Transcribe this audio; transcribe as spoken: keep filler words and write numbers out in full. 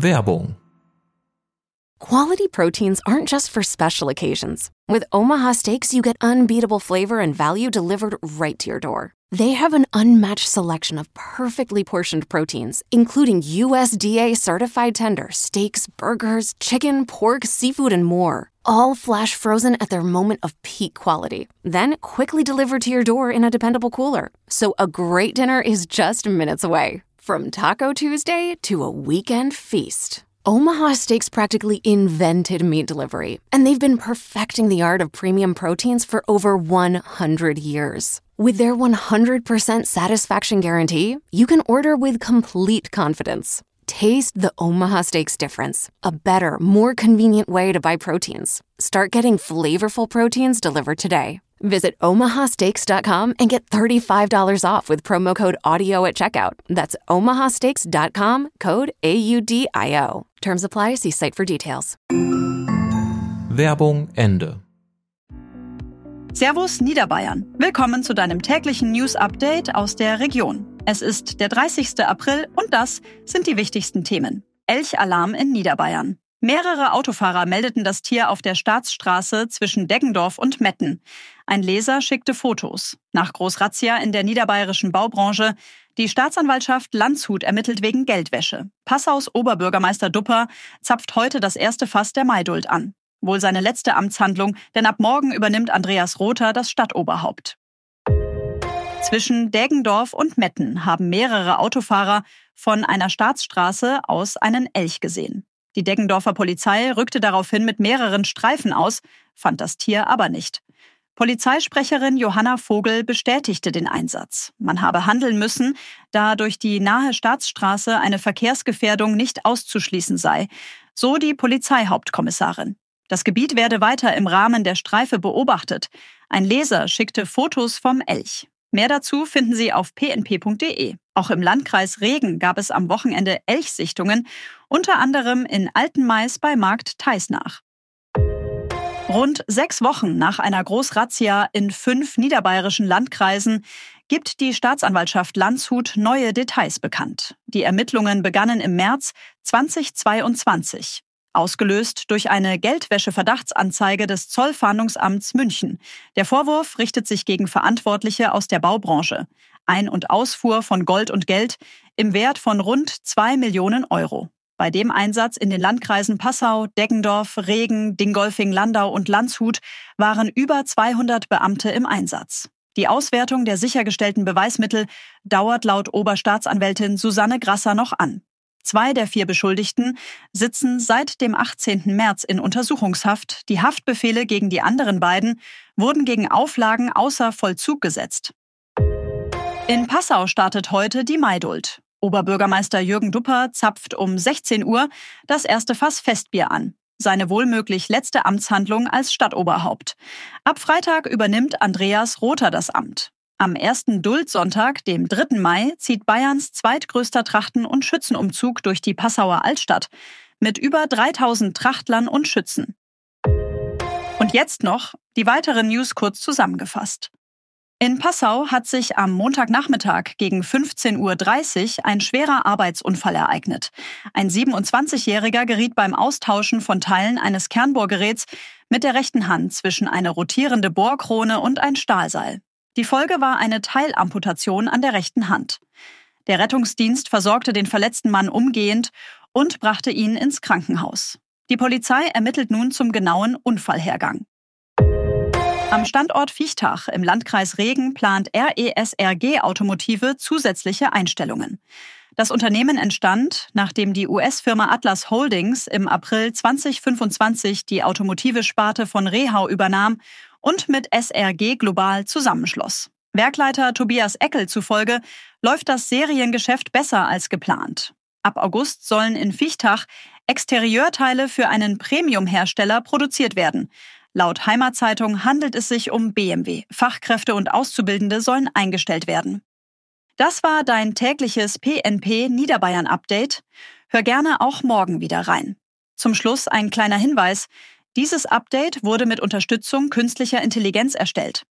Werbung. Quality proteins aren't just for special occasions. With Omaha Steaks, you get unbeatable flavor and value delivered right to your door. They have an unmatched selection of perfectly portioned proteins, including U S D A-certified tender steaks, burgers, chicken, pork, seafood, and more. All flash frozen at their moment of peak quality. Then quickly delivered to your door in a dependable cooler. So a great dinner is just minutes away. From Taco Tuesday to a weekend feast. Omaha Steaks practically invented meat delivery, and they've been perfecting the art of premium proteins for over one hundred years. With their one hundred percent satisfaction guarantee, you can order with complete confidence. Taste the Omaha Steaks difference, a better, more convenient way to buy proteins. Start getting flavorful proteins delivered today. Visit omaha steaks dot com and get thirty-five dollars off with promo code AUDIO at checkout. That's omaha steaks dot com, code A U D I O. Terms apply, see site for details. Werbung Ende. Servus Niederbayern. Willkommen zu deinem täglichen News-Update aus der Region. Es ist der dreißigsten April und das sind die wichtigsten Themen. Elchalarm in Niederbayern. Mehrere Autofahrer meldeten das Tier auf der Staatsstraße zwischen Deggendorf und Metten. Ein Leser schickte Fotos. Nach Großrazzia in der niederbayerischen Baubranche. Die Staatsanwaltschaft Landshut ermittelt wegen Geldwäsche. Passaus Oberbürgermeister Dupper zapft heute das erste Fass der Maidult an. Wohl seine letzte Amtshandlung, denn ab morgen übernimmt Andreas Rother das Stadtoberhaupt. Zwischen Deggendorf und Metten haben mehrere Autofahrer von einer Staatsstraße aus einen Elch gesehen. Die Deggendorfer Polizei rückte daraufhin mit mehreren Streifen aus, fand das Tier aber nicht. Polizeisprecherin Johanna Vogel bestätigte den Einsatz. Man habe handeln müssen, da durch die nahe Staatsstraße eine Verkehrsgefährdung nicht auszuschließen sei, so die Polizeihauptkommissarin. Das Gebiet werde weiter im Rahmen der Streife beobachtet. Ein Leser schickte Fotos vom Elch. Mehr dazu finden Sie auf p n p punkt d e. Auch im Landkreis Regen gab es am Wochenende Elchsichtungen, unter anderem in Altenmais bei Markt Teisnach. Rund sechs Wochen nach einer Großrazzia in fünf niederbayerischen Landkreisen gibt die Staatsanwaltschaft Landshut neue Details bekannt. Die Ermittlungen begannen im März zweitausendzweiundzwanzig. Ausgelöst durch eine Geldwäsche-Verdachtsanzeige des Zollfahndungsamts München. Der Vorwurf richtet sich gegen Verantwortliche aus der Baubranche. Ein- und Ausfuhr von Gold und Geld im Wert von rund zwei Millionen Euro. Bei dem Einsatz in den Landkreisen Passau, Deggendorf, Regen, Dingolfing, Landau und Landshut waren über zweihundert Beamte im Einsatz. Die Auswertung der sichergestellten Beweismittel dauert laut Oberstaatsanwältin Susanne Grasser noch an. Zwei der vier Beschuldigten sitzen seit dem achtzehnten März in Untersuchungshaft. Die Haftbefehle gegen die anderen beiden wurden gegen Auflagen außer Vollzug gesetzt. In Passau startet heute die Maidult. Oberbürgermeister Jürgen Dupper zapft um sechzehn Uhr das erste Fass Festbier an. Seine wohlmöglich letzte Amtshandlung als Stadtoberhaupt. Ab Freitag übernimmt Andreas Rother das Amt. Am ersten Duldsonntag, dem dritten Mai, zieht Bayerns zweitgrößter Trachten- und Schützenumzug durch die Passauer Altstadt mit über dreitausend Trachtlern und Schützen. Und jetzt noch die weiteren News kurz zusammengefasst. In Passau hat sich am Montagnachmittag gegen fünfzehn Uhr dreißig ein schwerer Arbeitsunfall ereignet. Ein siebenundzwanzigjähriger geriet beim Austauschen von Teilen eines Kernbohrgeräts mit der rechten Hand zwischen eine rotierende Bohrkrone und ein Stahlseil. Die Folge war eine Teilamputation an der rechten Hand. Der Rettungsdienst versorgte den verletzten Mann umgehend und brachte ihn ins Krankenhaus. Die Polizei ermittelt nun zum genauen Unfallhergang. Am Standort Viechtach im Landkreis Regen plant R E S R G Automotive zusätzliche Einstellungen. Das Unternehmen entstand, nachdem die U S-Firma Atlas Holdings im April zweitausendfünfundzwanzig die automotive Sparte von Rehau übernahm und mit S R G Global zusammenschloss. Werkleiter Tobias Eckel zufolge läuft das Seriengeschäft besser als geplant. Ab August sollen in Viechtach Exterieurteile für einen Premium-Hersteller produziert werden. Laut Heimatzeitung handelt es sich um B M W. Fachkräfte und Auszubildende sollen eingestellt werden. Das war dein tägliches P N P Niederbayern Update. Hör gerne auch morgen wieder rein. Zum Schluss ein kleiner Hinweis. Dieses Update wurde mit Unterstützung künstlicher Intelligenz erstellt.